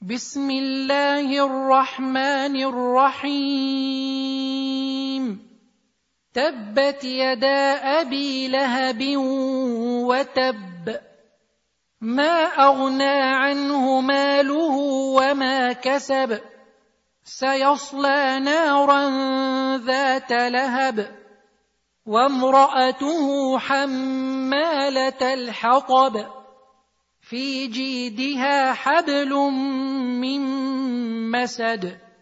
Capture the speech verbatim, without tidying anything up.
بسم الله الرحمن الرحيم تبت يدا أبي لهب وتب ما أغنى عنه ماله وما كسب سيصلى نارا ذات لهب وامرأته حمالة الحطب في جيدها حبل من مسد